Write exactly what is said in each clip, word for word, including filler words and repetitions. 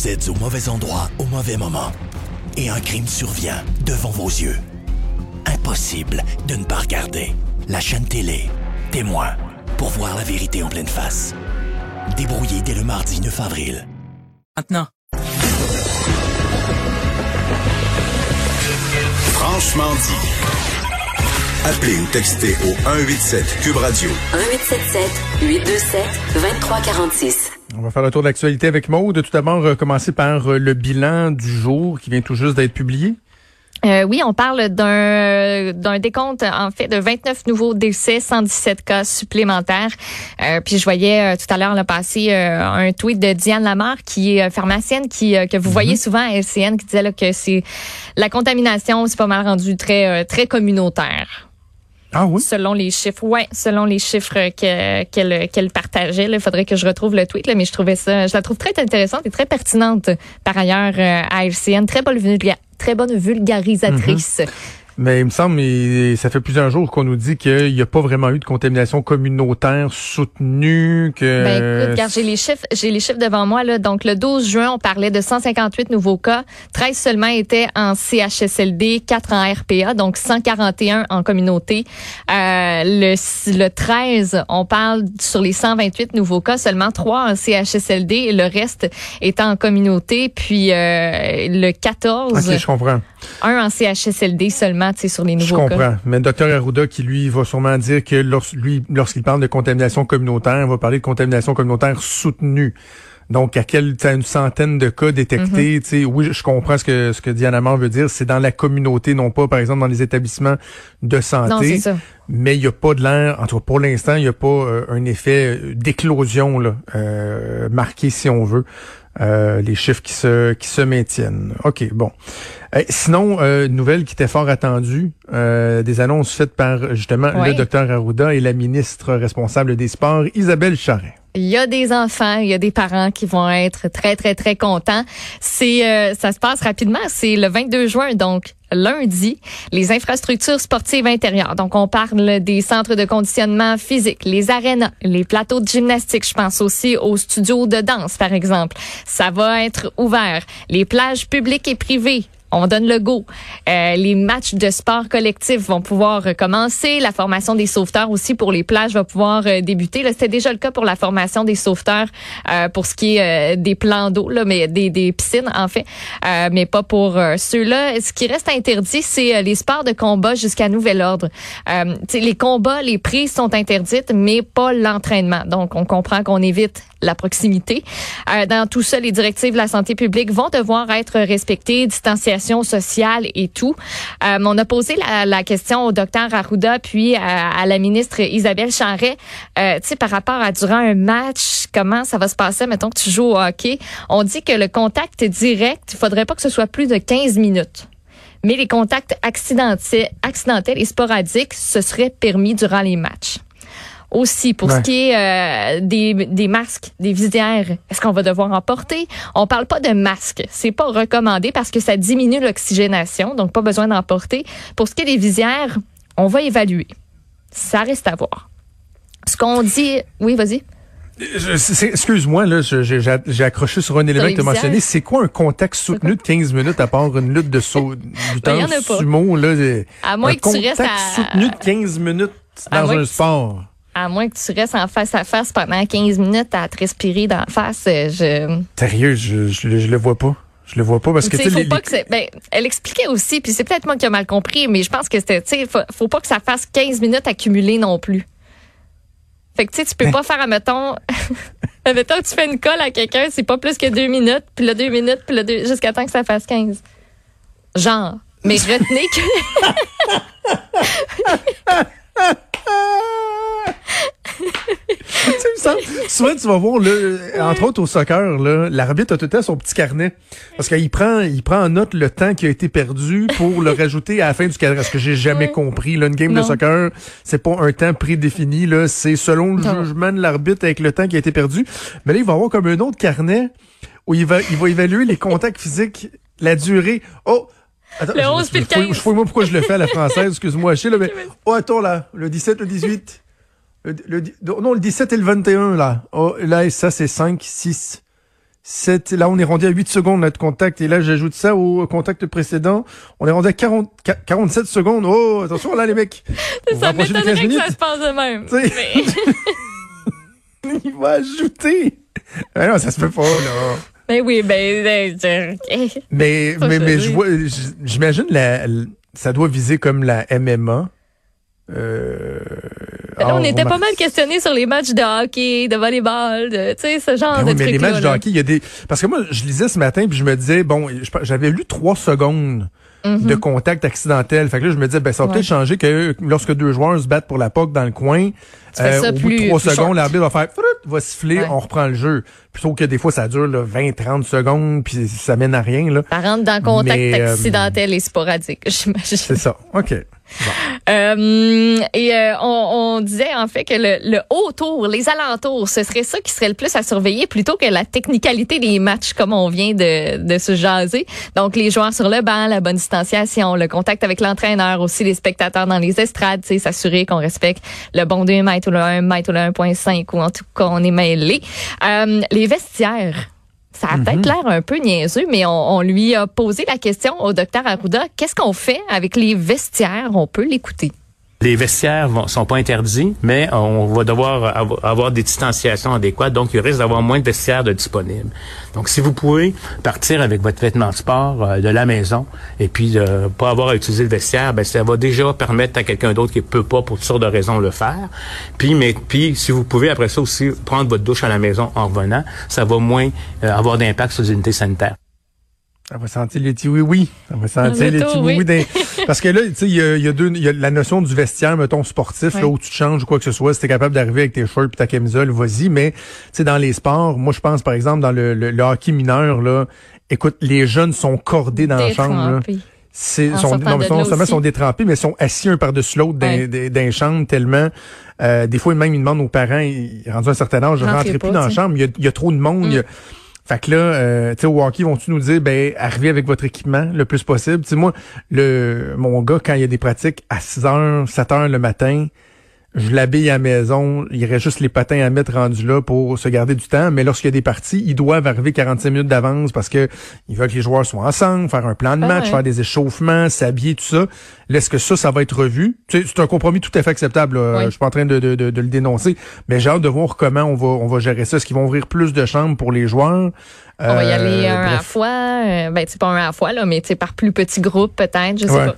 Vous êtes au mauvais endroit au mauvais moment. Et un crime survient devant vos yeux. Impossible de ne pas regarder. La chaîne télé, Témoin, pour voir la vérité en pleine face. Débrouillé dès le mardi neuf avril. Maintenant. Franchement dit. Appelez ou textez au un huit sept Cube Radio. un huit sept sept huit deux sept deux trois quatre six. On va faire le tour de l'actualité avec Maude. Tout d'abord, euh, commencer par euh, le bilan du jour qui vient tout juste d'être publié. Euh, oui, on parle d'un d'un décompte, en fait, de vingt-neuf nouveaux décès, cent dix-sept cas supplémentaires. Euh, puis je voyais euh, tout à l'heure là, passer euh, un tweet de Diane Lamarre, qui est pharmacienne, qui euh, que vous mm-hmm. voyez souvent à L C N, qui disait là, que c'est la contamination, c'est pas mal rendu très euh, très communautaire. Ah oui? Selon les chiffres, ouais, selon les chiffres que, qu'elle, qu'elle partageait. Il faudrait que je retrouve le tweet, là, mais je trouvais ça, je la trouve très intéressante et très pertinente, par ailleurs, euh, à L C N. Très bonne, vulga- très bonne vulgarisatrice. Mm-hmm. Mais il me semble, et ça fait plusieurs jours qu'on nous dit qu'il n'y a pas vraiment eu de contamination communautaire soutenue. Que... Ben écoute, regarde, j'ai les chiffres, j'ai les chiffres devant moi là. Donc le douze juin, on parlait de cent cinquante-huit nouveaux cas, treize seulement étaient en C H S L D, quatre en R P A, donc cent quarante et un en communauté. Euh, le, le treize, on parle sur les cent vingt-huit nouveaux cas, seulement trois en C H S L D et le reste étant en communauté. Puis euh, le quatorze, OK, je comprends. Un en C H S L D seulement. Sur les nouveaux Je comprends. cas. Mais le docteur Arruda, qui lui va sûrement dire que lors, lui, lorsqu'il parle de contamination communautaire, il va parler de contamination communautaire soutenue. Donc, à quelle, t'as une centaine de cas détectés, mm-hmm. tu sais, oui, je comprends ce que, ce que Diane Lamarre veut dire, c'est dans la communauté, non pas, par exemple, dans les établissements de santé. Non, c'est ça. Mais il n'y a pas de l'air, en tout cas, pour l'instant, il n'y a pas euh, un effet d'éclosion, là, euh, marqué, si on veut. Euh, les chiffres qui se qui se maintiennent. OK, bon. Euh, sinon, euh, nouvelle qui était fort attendue, euh, des annonces faites par, justement, oui. le docteur Arruda et la ministre responsable des Sports, Isabelle Charest. Il y a des enfants, il y a des parents qui vont être très, très, très contents. C'est, euh, ça se passe rapidement. C'est le vingt-deux juin, donc lundi, les infrastructures sportives intérieures. Donc, on parle des centres de conditionnement physique, les arénas, les plateaux de gymnastique. Je pense aussi aux studios de danse, par exemple. Ça va être ouvert. Les plages publiques et privées. On donne le go. Euh, les matchs de sport collectif vont pouvoir recommencer. La formation des sauveteurs aussi pour les plages va pouvoir euh, débuter. Là, c'était déjà le cas pour la formation des sauveteurs euh, pour ce qui est euh, des plans d'eau, là, mais des, des piscines en fait, euh, mais pas pour euh, ceux-là. Ce qui reste interdit, c'est euh, les sports de combat jusqu'à nouvel ordre. Euh, les combats, les prises sont interdites, mais pas l'entraînement. Donc, on comprend qu'on évite la proximité. Euh, dans tout ça, les directives de la santé publique vont devoir être respectées, distanciation sociale et tout. Euh, on a posé la, la question au docteur Arruda puis à, à la ministre Isabelle Charest, euh, tu sais, par rapport à durant un match, comment ça va se passer, mettons que tu joues au hockey. On dit que le contact direct, il faudrait pas que ce soit plus de quinze minutes. Mais les contacts accidentels, accidentels et sporadiques, ce serait permis durant les matchs. Aussi, pour ouais. ce qui est euh, des, des masques, des visières, est-ce qu'on va devoir en porter? On parle pas de masques. C'est pas recommandé parce que ça diminue l'oxygénation, donc pas besoin d'en porter. Pour ce qui est des visières, on va évaluer. Ça reste à voir. Ce qu'on dit... Oui, vas-y. Je, c'est, excuse-moi, là, je, j'ai, j'ai accroché sur un élément que tu as mentionné. C'est quoi un contact soutenu de quinze minutes à part une lutte de saut du temps ben, sumo? Là, à moins un que tu restes à... contact soutenu de quinze minutes dans un sport. À moins que tu restes en face à face pendant quinze minutes à te respirer dans la face, je... Sérieux, je, je, je le vois pas. Je le vois pas parce que tu sais, les... ben, elle expliquait aussi, puis c'est peut-être moi qui ai mal compris, mais je pense que c'était, tu sais, faut, faut pas que ça fasse quinze minutes accumulées non plus. Fait que tu sais, tu peux pas faire, admettons, admettons que tu fais une colle à quelqu'un, c'est pas plus que deux minutes, puis là deux minutes, puis là deux, jusqu'à temps que ça fasse quinze. Genre, mais retenez que... Souvent, tu vas voir, là, entre autres au soccer, là, l'arbitre a tout le temps son petit carnet. Parce qu'il prend, il prend en note le temps qui a été perdu pour le rajouter à la fin du cadre. Ce que j'ai jamais ouais. compris. Là, une game non. de soccer, c'est pas un temps prédéfini. Là, c'est selon le non. jugement de l'arbitre avec le temps qui a été perdu. Mais là, il va avoir comme un autre carnet où il va, il va évaluer les contacts physiques, la durée. Oh! Attends, le onze puis le quinze. Je sais moi pourquoi je le fais à la française, excuse-moi, Achille, là, mais, oh, attends, là, le dix-sept, le dix-huit. Le, le, non, le dix-sept et le vingt et un, là. Oh, là, ça, c'est cinq, six, sept, là, on est rendu à huit secondes, notre contact. Et là, j'ajoute ça au contact précédent. On est rendu à quarante, quarante-sept secondes. Oh, attention, là, les mecs. Ça m'étonnerait que ça se passe de même. Mais... Il va ajouter. Ah non, ça se fait pas, là. Ben oui, ben, ben okay. mais mais mais je vois, j'imagine la, la ça doit viser comme la M M A. Euh, ben là, on était pas mal questionnés sur les matchs de hockey, de volleyball, de, tu sais, ce genre ben de oui, trucs. Mais les matchs là, de hockey, il y a des, parce que moi, je lisais ce matin puis je me disais, bon, j'avais lu trois secondes mm-hmm. de contact accidentel. Fait que là, je me disais, ben, ça va ouais. peut-être changer que lorsque deux joueurs se battent pour la puck dans le coin, euh, au bout de trois secondes, l'arbitre va faire, va siffler, ouais. on reprend le jeu. Plutôt que des fois, ça dure là, vingt trente secondes puis ça mène à rien, là. Ça rentre dans le contact mais, accidentel euh, et sporadique, j'imagine. C'est ça. OK. Bon. Euh, et euh, on, on disait en fait que le, le autour, les alentours, ce serait ça qui serait le plus à surveiller plutôt que la technicalité des matchs comme on vient de, de se jaser. Donc les joueurs sur le banc, la bonne distanciation, le contact avec l'entraîneur, aussi les spectateurs dans les estrades, s'assurer qu'on respecte le bon deux mètres ou le un mètre ou le un virgule cinq ou en tout cas on est mêlés. Euh, les vestiaires. Ça a peut-être l'air un peu niaiseux, mais on, on lui a posé la question au docteur Arruda. Qu'est-ce qu'on fait avec les vestiaires? On peut l'écouter. Les vestiaires ne sont pas interdits, mais on va devoir avoir des distanciations adéquates, donc il risque d'avoir moins de vestiaires de disponibles. Donc, si vous pouvez partir avec votre vêtement de sport euh, de la maison et puis euh, pas avoir à utiliser le vestiaire, ben ça va déjà permettre à quelqu'un d'autre qui peut pas pour toutes sortes de raisons le faire. Puis, mais puis si vous pouvez après ça aussi prendre votre douche à la maison en revenant, ça va moins euh, avoir d'impact sur les unités sanitaires. Ça va sentir les petits oui-oui. Ça va sentir les petits oui-oui. Des... Parce que là, tu sais, il y a, y a deux, il y a la notion du vestiaire, mettons, sportif, ouais. là, où tu te changes ou quoi que ce soit. Si t'es capable d'arriver avec tes shorts et ta camisole, vas-y. Mais, tu sais, dans les sports, moi, je pense, par exemple, dans le, le, le hockey mineur, là, écoute, les jeunes sont cordés dans la chambre, là. C'est, sont, non, mais non seulement sont détrempés, mais sont assis un par-dessus l'autre dans, ouais. dans, dans les chambres tellement, euh, des fois, même, ils demandent aux parents, ils rendent un certain âge, je rentrerai plus dans la chambre. Il y a, il y a trop de monde, il mm. y a, fait que là, euh, tu sais, au hockey, vont-tu nous dire, ben, arrivez avec votre équipement le plus possible. Tu sais, moi, le, mon gars, quand il y a des pratiques à six heures, sept heures le matin, je l'habille à la maison, il reste juste les patins à mettre rendus là pour se garder du temps. Mais lorsqu'il y a des parties, ils doivent arriver quarante-cinq minutes d'avance parce que ils veulent que les joueurs soient ensemble, faire un plan de match, ah ouais. faire des échauffements, s'habiller, tout ça. Là, est-ce que ça, ça va être revu? Tu sais, c'est un compromis tout à fait acceptable. Là. Oui. Je suis pas en train de, de, de, de le dénoncer, mais j'ai hâte de voir comment on va, on va gérer ça. Est-ce qu'ils vont ouvrir plus de chambres pour les joueurs? On euh, va y aller un bref. à la fois. Euh, ben, tu sais, pas un à la fois, là, mais tu sais, par plus petits groupes, peut-être, je sais ouais. pas.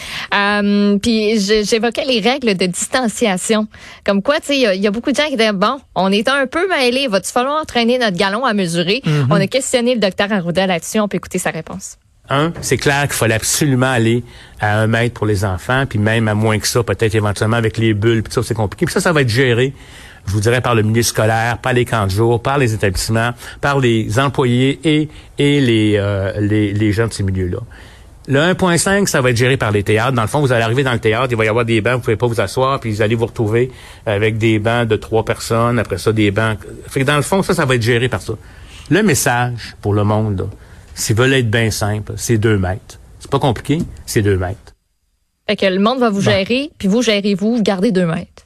Euh, puis j'évoquais les règles de distanciation. Comme quoi, tu sais, il y, y a beaucoup de gens qui disent, bon, on est un peu mêlés, va-tu falloir entraîner notre galon à mesurer? Mm-hmm. On a questionné le docteur Arruda là-dessus, on peut écouter sa réponse. Un, c'est clair qu'il fallait absolument aller à un mètre pour les enfants, puis même à moins que ça, peut-être éventuellement avec les bulles, puis ça, c'est compliqué. Puis ça, ça va être géré, je vous dirais, par le milieu scolaire, par les camps de jour, par les établissements, par les employés et, et les, euh, les, les gens de ces milieux-là. Le un virgule cinq, ça va être géré par les théâtres. Dans le fond, vous allez arriver dans le théâtre, il va y avoir des bancs, vous pouvez pas vous asseoir, puis vous allez vous retrouver avec des bancs de trois personnes, après ça, des bancs. Fait que dans le fond, ça, ça va être géré par ça. Le message pour le monde, là, s'ils veulent être bien simple, c'est deux mètres. C'est pas compliqué, c'est deux mètres. Fait que le monde va vous gérer, bon. Puis vous gérez-vous, vous gardez deux mètres.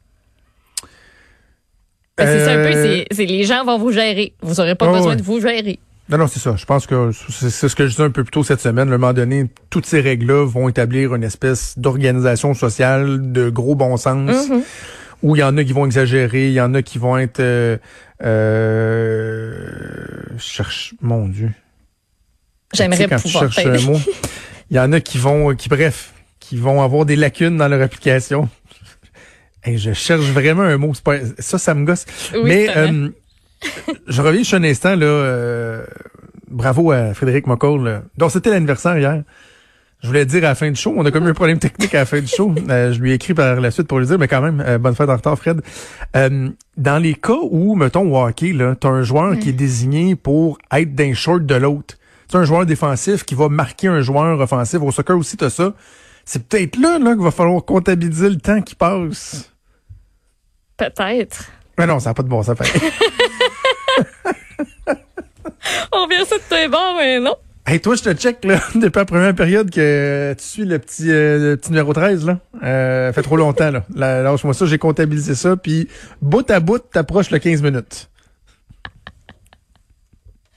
Ben, euh... c'est ça un peu, c'est, c'est les gens vont vous gérer. Vous aurez pas oh, besoin ouais. de vous gérer. Non, non, c'est ça. Je pense que c'est, c'est ce que je disais un peu plus tôt cette semaine. À un moment donné, toutes ces règles-là vont établir une espèce d'organisation sociale de gros bon sens, mm-hmm. où il y en a qui vont exagérer, il y en a qui vont être... Euh, euh, je cherche... Mon Dieu. J'aimerais quand pouvoir tu cherches un mot. Il y en a qui vont... qui bref, qui vont avoir des lacunes dans leur application. Hey, je cherche vraiment un mot. C'est pas, ça, ça me gosse. Oui, mais... Euh, je reviens juste un instant, là. Euh, bravo à Frédéric McCall. Donc, c'était l'anniversaire hier. Je voulais dire à la fin du show. On a comme eu un problème technique à la fin du show. Euh, je lui ai écrit par la suite pour lui dire, mais quand même, euh, bonne fête en retard, Fred. Euh, dans les cas où, mettons, au hockey, là, t'as un joueur ouais. qui est désigné pour être d'un short de l'autre. T'as un joueur défensif qui va marquer un joueur offensif. Au soccer aussi, t'as ça. C'est peut-être là, là, qu'il va falloir comptabiliser le temps qui passe. Peut-être. Mais non, ça n'a pas de bon sens. On vient ça de tes bords, mais non. Hey, toi, je te check, là, depuis la première période que tu suis le petit, euh, le petit numéro treize, là. Euh, fait trop longtemps, là. là lâche-moi ça, j'ai comptabilisé ça, puis bout à bout, t'approches le quinze minutes.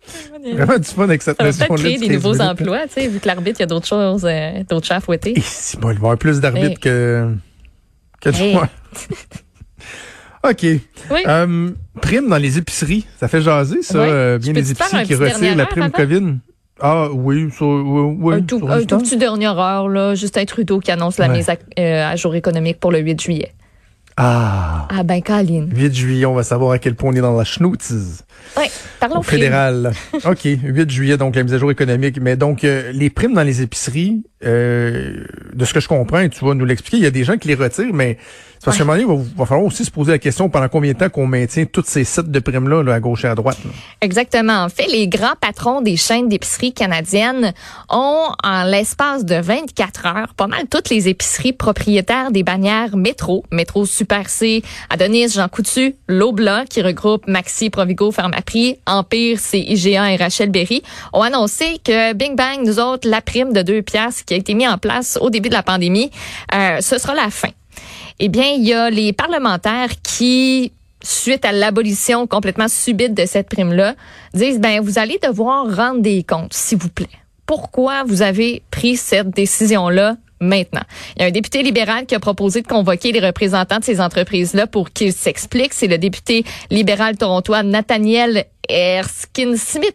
Vraiment du fun avec cette Ça va notion-là. peut-être créer du des nouveaux quinze minutes, emplois, tu sais, vu que l'arbitre, il y a d'autres choses, euh, d'autres chats à fouetter. Et si, bon, il va y avoir plus d'arbitres Hey. que, que de Hey. moi. OK. Oui. Euh, prime dans les épiceries. Ça fait jaser, ça. Ouais. euh, bien Je des peux-tu faire épiceries un qui petit retirent dernière la heure prime avant? COVID. Ah oui, ça, oui, oui. un tout, sur un du tout temps. petit dernière heure, là, Justin Trudeau qui annonce la Ouais. mise à, euh, à jour économique pour le huit juillet. Ah, Ah ben, Colin. huit juillet, on va savoir à quel point on est dans la schnoutz. Oui, parlons Au fédéral. OK, huit juillet, donc la mise à jour économique. Mais donc, euh, les primes dans les épiceries, euh, de ce que je comprends, et tu vas nous l'expliquer, il y a des gens qui les retirent, mais c'est parce qu'à un moment donné, il va, va falloir aussi se poser la question pendant combien de temps qu'on maintient tous ces sites de primes-là, là, à gauche et à droite. Là. Exactement. En fait, les grands patrons des chaînes d'épicerie canadiennes ont, en l'espace de vingt-quatre heures, pas mal toutes les épiceries propriétaires des bannières Métro, Métro Super C, Adonis, Jean Coutu, Loblaw, qui regroupe Maxi, Provigo, Pharmaprix, Empire, c'est I G A et Rachel Berry, ont annoncé que Bing Bang, nous autres, la prime de deux piastres qui a été mise en place au début de la pandémie, euh, ce sera la fin. Eh bien, il y a les parlementaires qui, suite à l'abolition complètement subite de cette prime-là, disent, ben, vous allez devoir rendre des comptes, s'il vous plaît. Pourquoi vous avez pris cette décision-là maintenant? Il y a un député libéral qui a proposé de convoquer les représentants de ces entreprises-là pour qu'ils s'expliquent. C'est le député libéral torontois Nathaniel Erskine-Smith.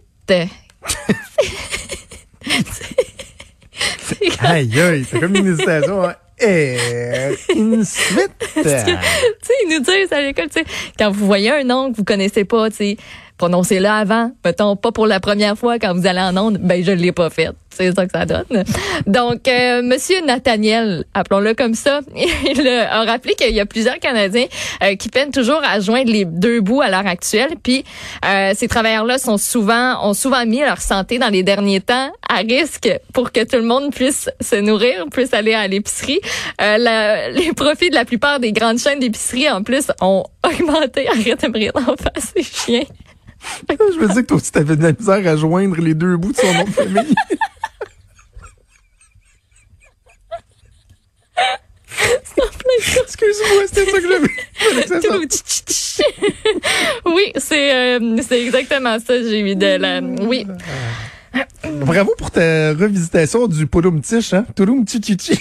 Aïe, aïe, c'est comme une hésitation. Hein. Eh, une suite. Tu sais, ils nous disent à l'école, tu sais, quand vous voyez un nom que vous connaissez pas, tu sais, prononcez-le avant. Mettons, pas pour la première fois quand vous allez en onde, ben, je l'ai pas fait. C'est ça que ça donne. Donc, euh, Monsieur Nathaniel, appelons-le comme ça, il a rappelé qu'il y a plusieurs Canadiens euh, qui peinent toujours à joindre les deux bouts à l'heure actuelle. Puis, euh, ces travailleurs-là sont souvent, ont souvent mis leur santé dans les derniers temps à risque pour que tout le monde puisse se nourrir, puisse aller à l'épicerie. Euh, la, les profits de la plupart des grandes chaînes d'épicerie, en plus, ont augmenté. Arrête de me rire d'en face, c'est chien. Je me dis que toi aussi, t'avais de la misère à joindre les deux bouts de son nom de famille. Excuse-moi, c'était ça que j'avais. Oui, c'est euh, c'est exactement ça. J'ai mis de la. Oui. Bravo pour ta revisitation du Pouloum Tiche, hein? Touloum Tchichichi.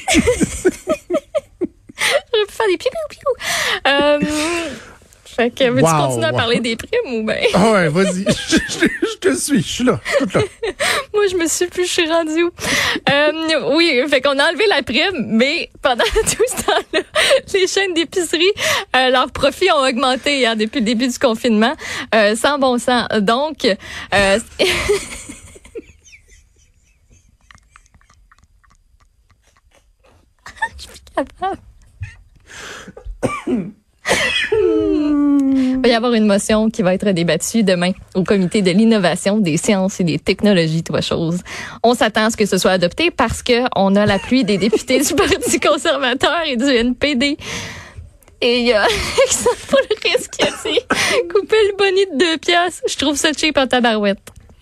J'aurais pu faire des piou piou piou. Euh, fait que veux-tu Wow, continuer à wow. parler des primes ou ben? Ah ouais, vas-y. Je, je- je te suis, je suis là, je suis toute là. Moi, je me suis plus, je suis rendue où? Euh, oui, fait qu'on a enlevé la prime, mais pendant tout ce temps-là, les chaînes d'épicerie, euh, leurs profits ont augmenté hein, depuis le début du confinement, euh, sans bon sens. Donc, euh, je suis capable. Il va y avoir une motion qui va être débattue demain au comité de l'innovation, des sciences et des technologies, toi chose. On s'attend à ce que ce soit adopté parce que on a l'appui des députés du Parti conservateur et du N P D. Et il y a Alexandre Paul-Risque qui a dit couper le boni de deux piastres. Je trouve ça cheap en tabarouette.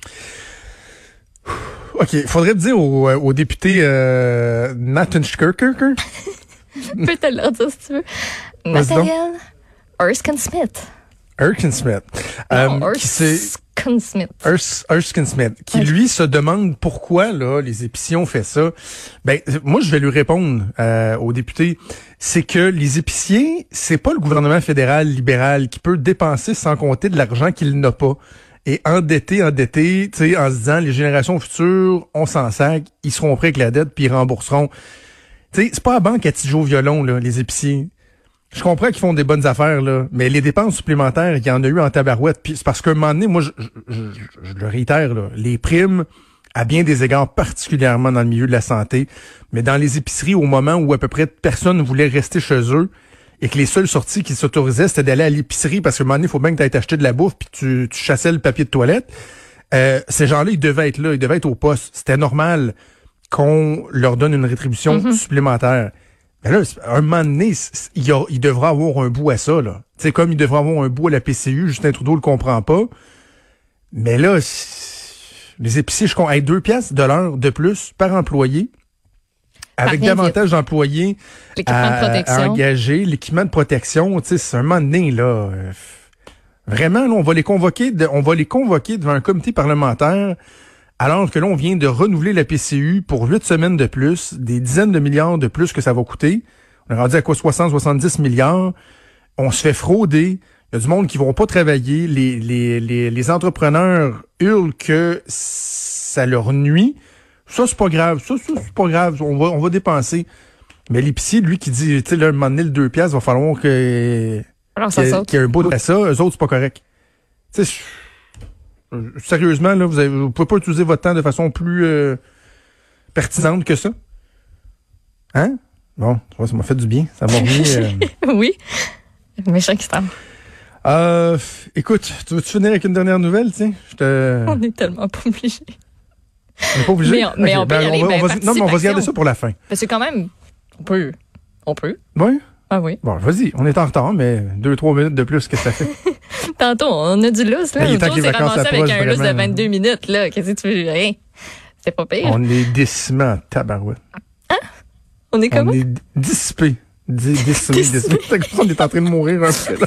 OK, faudrait dire au, au député euh, Nathan Schkerker. Je peux te le dire si tu veux. Vas-y donc. Nathaniel Erskine-Smith. Erskine Smith. Non, Euh, qui s'est- Erskine-Smith. Ers- Erskine Smith, qui lui se demande pourquoi là les épiciers ont fait ça. Ben moi je vais lui répondre euh, au député, c'est que les épiciers, c'est pas le gouvernement fédéral libéral qui peut dépenser sans compter de l'argent qu'il n'a pas et endetté, endetté, tu sais, en se disant les générations futures, on s'en sac, ils seront prêts avec la dette puis ils rembourseront. Tu sais, c'est pas la banque à Tidjo Violon là, les épiciers. Je comprends qu'ils font des bonnes affaires, là, mais les dépenses supplémentaires, il y en a eu en tabarouette. Puis c'est parce qu'à un moment donné, moi, je, je, je, je le réitère, là, les primes, à bien des égards, particulièrement dans le milieu de la santé, mais dans les épiceries, au moment où à peu près personne ne voulait rester chez eux, et que les seules sorties qui s'autorisaient, c'était d'aller à l'épicerie, parce qu'à un moment donné, il faut bien que tu ailles t'acheter de la bouffe, puis tu, tu chassais le papier de toilette. Euh, ces gens-là, ils devaient être là, ils devaient être au poste. C'était normal qu'on leur donne une rétribution Mm-hmm. supplémentaire. Mais là, à un moment donné, il, y a, il devra avoir un bout à ça, là. Tu sais, comme il devra avoir un bout à la P C U, Justin Trudeau le comprend pas. Mais là, les épiciers, je compte, hey, deux piastres de l'heure de plus par employé, avec rien davantage d'employés L'équipement à, de protection. à engager, l'équipement de protection, tu sais, c'est un moment donné, là. Euh, Vraiment, là, on va les convoquer, de, on va les convoquer devant un comité parlementaire, alors que là, on vient de renouveler la P C U pour huit semaines de plus, des dizaines de milliards de plus que ça va coûter. On est rendu à quoi, soixante, soixante-dix milliards. On se fait frauder. Il y a du monde qui vont pas travailler. Les, les, les, les entrepreneurs hurlent que ça leur nuit. Ça, c'est pas grave. Ça, ça c'est pas grave. On va, on va dépenser. Mais l'épicier, lui, qui dit, tu sais, là, un moment donné, le deux piastres, va falloir que, Alors, ça qu'il y, saute. qu'il y ait un bout de ça. Eux autres, c'est pas correct. Tu sais, sérieusement, là, vous avez, vous pouvez pas utiliser votre temps de façon plus euh, pertinente que ça. Hein? Bon, tu vois, ça m'a fait du bien. Ça m'a remis... Euh... Oui. Méchant qui se trompe. Euh, écoute, tu veux-tu finir avec une dernière nouvelle, tiens? Je te... On est tellement pas obligés. On n'est pas obligé? Mais on, mais okay, on peut ben, y aller. on va, Ben, on va, non, mais on va se garder ça pour la fin. Ben, c'est quand même... On peut. On peut. Oui? Ah oui. Bon, vas-y. On est en retard, mais deux, trois minutes de plus, qu'est-ce que ça fait? Tantôt, on a du lousse, là. Ben, il est temps L'autre, que les c'est vacances ramassé avec approchent, un lousse de vraiment. vingt-deux minutes, là. Qu'est-ce que tu veux? Rien. C'est pas pire. On est décimé en tabarouette. On est comment? On est dissipé. Di- décimé, décimé. C'est comme ça, on est en train de mourir un peu, là.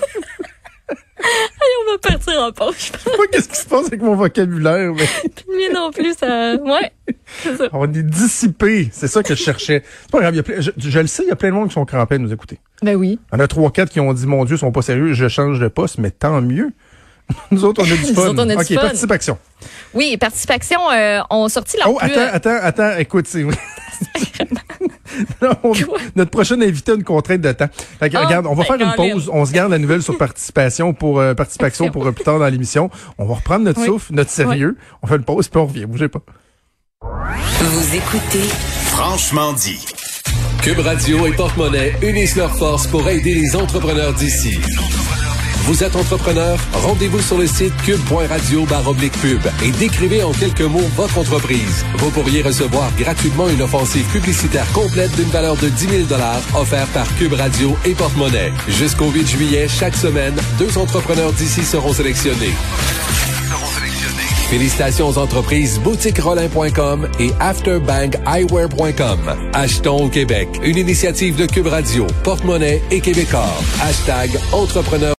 Allez, on va partir en pause, je pense. Je sais pas qu'est-ce qui se passe avec mon vocabulaire, mais Puis le mien non plus, ça... Ouais, c'est ça. on est dissipé. C'est ça que je cherchais. C'est pas grave. Il y a plein, je, je le sais, il y a plein de monde qui sont crampés à nous écouter. Ben oui. Il y en a trois, quatre qui ont dit, mon Dieu, ils sont pas sérieux, je change de poste, mais tant mieux. Nous autres, on a du Nous fun. autres, on a du OK, fun. participation. Oui, Participation euh, ont sorti leur Oh, plus... attends, attends, attends, écoute, c'est vrai. Non, on- Quoi? notre prochaine invité a une contrainte de temps. Fait que, Oh, regarde, on va ben, faire une Colin. pause. On se garde la nouvelle sur participation pour euh, participation pour euh, plus tard dans l'émission. On va reprendre notre Oui. souffle, notre sérieux. On fait une pause puis on revient. Bougez pas. Vous écoutez Franchement dit. Cube Radio et Porte-Monnaie unissent leurs forces pour aider les entrepreneurs d'ici. Vous êtes entrepreneur? Rendez-vous sur le site cube point radio barre oblique pub et décrivez en quelques mots votre entreprise. Vous pourriez recevoir gratuitement une offensive publicitaire complète d'une valeur de dix mille dollars offerte par Cube Radio et Porte-Monnaie. Jusqu'au huit juillet, chaque semaine, deux entrepreneurs d'ici seront sélectionnés. Félicitations aux entreprises boutique rollin point com et afterbank eyewear point com. Achetons au Québec, une initiative de Cube Radio, Porte-Monnaie et Québecor. Hashtag entrepreneur.